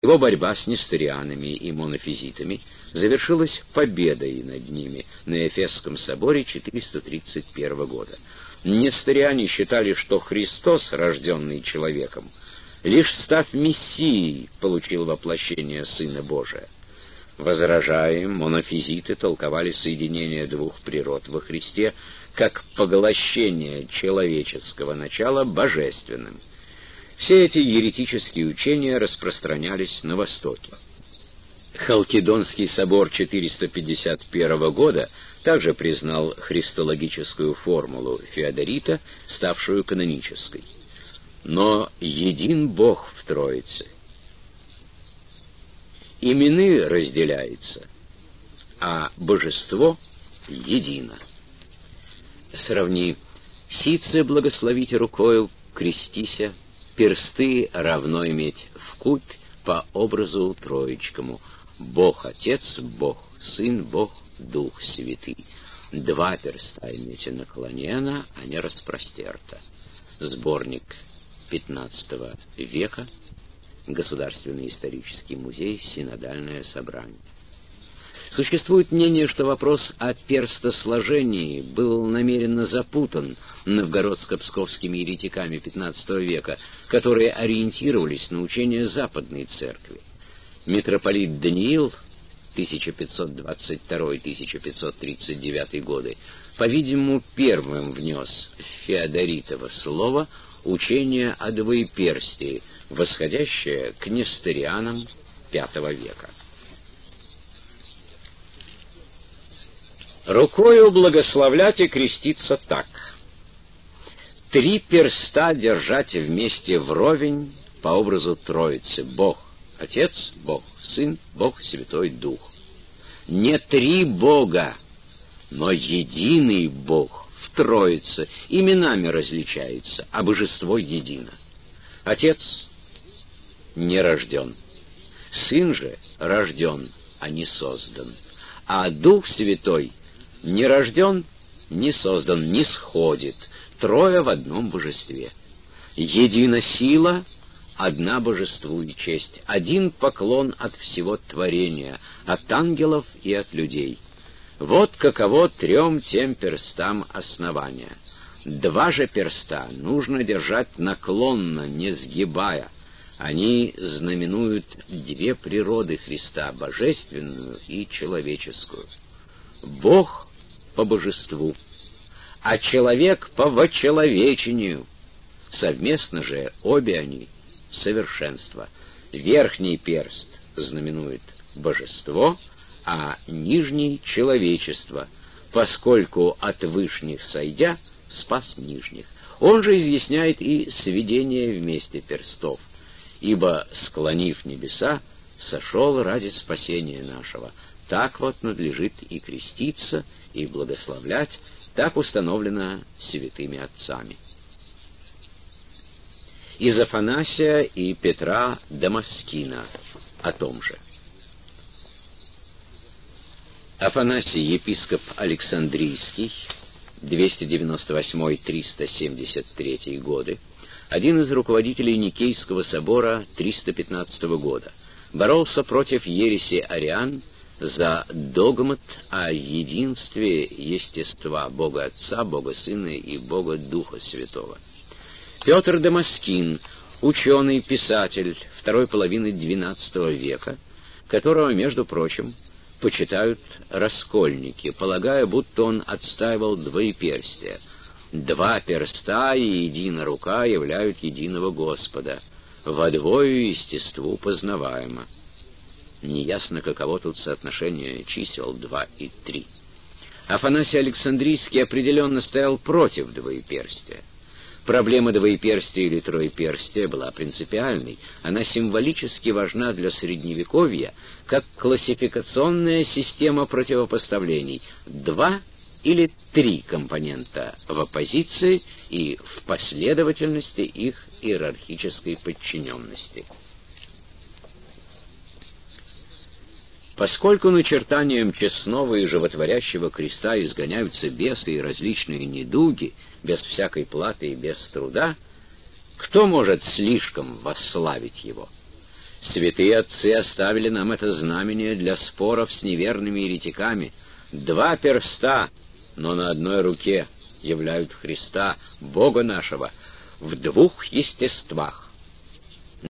Его борьба с несторианами и монофизитами завершилась победой над ними на Эфесском соборе 431 года. Несториане считали, что Христос, рожденный человеком, лишь став Мессией, получил воплощение Сына Божия. Возражая, монофизиты толковали соединение двух природ во Христе как поглощение человеческого начала божественным. Все эти еретические учения распространялись на Востоке. Халкидонский собор 451 года также признал христологическую формулу Феодорита, ставшую канонической. Но един Бог в Троице. Имены разделяются, а божество едино. Сравни: «Сице благословите рукою, крестися, персты равно иметь вкупь по образу троечкому. Бог Отец, Бог Сын, Бог Дух Святый. Два перста имейте наклонено, а не распростерто». Сборник XV века, Государственный исторический музей, Синодальное собрание. Существует мнение, что вопрос о перстосложении был намеренно запутан новгородско-псковскими еретиками XV века, которые ориентировались на учение Западной Церкви. Митрополит Даниил 1522-1539 годы, по-видимому, первым внес в Феодоритово слово учение о двоеперстии, восходящее к несторианам V века. Рукою благословлять и креститься так: три перста держать вместе вровень по образу Троицы: Бог Отец, Бог Сын, Бог Святой Дух. Не три Бога, но единый Бог в Троице, именами различается, а божество едино. Отец не рожден, Сын же рожден, а не создан, а Дух Святой не рожден, не создан, не сходит, трое в одном божестве. Едина сила, одна божеству и честь, один поклон от всего творения, от ангелов и от людей. Вот каково трем тем перстам основания. Два же перста нужно держать наклонно, не сгибая. Они знаменуют две природы Христа, божественную и человеческую. Бог по божеству, а человек по вочеловечению. Совместно же обе они — совершенство. Верхний перст знаменует божество, а нижний — человечество, поскольку от вышних сойдя спас нижних. Он же изъясняет и сведение вместе перстов, ибо, склонив небеса, сошел ради спасения нашего. Так вот надлежит и креститься, и благословлять, так установлено святыми отцами. Из Афанасия и Петра Дамаскина о том же. Афанасий, епископ Александрийский, 298-373 годы, один из руководителей Никейского собора 315 года, боролся против ереси ариан за догмат о единстве естества Бога Отца, Бога Сына и Бога Духа Святого. Петр Дамаскин, ученый, писатель второй половины XII века, которого, между прочим, почитают раскольники, полагая, будто он отстаивал двоеперстие. Два перста и едина рука являют единого Господа, во двою естеству познаваемо. Неясно, каково тут соотношение чисел 2 и 3. Афанасий Александрийский определенно стоял против двоеперстия. Проблема двоеперстия или троеперстия была принципиальной. Она символически важна для Средневековья как классификационная система противопоставлений. 2 или 3 компонента в оппозиции и в последовательности их иерархической подчиненности. Поскольку начертанием честного и животворящего креста изгоняются бесы и различные недуги, без всякой платы и без труда, кто может слишком восславить его? Святые отцы оставили нам это знамение для споров с неверными еретиками. 2 перста, но на одной руке являют Христа, Бога нашего, в 2 естествах.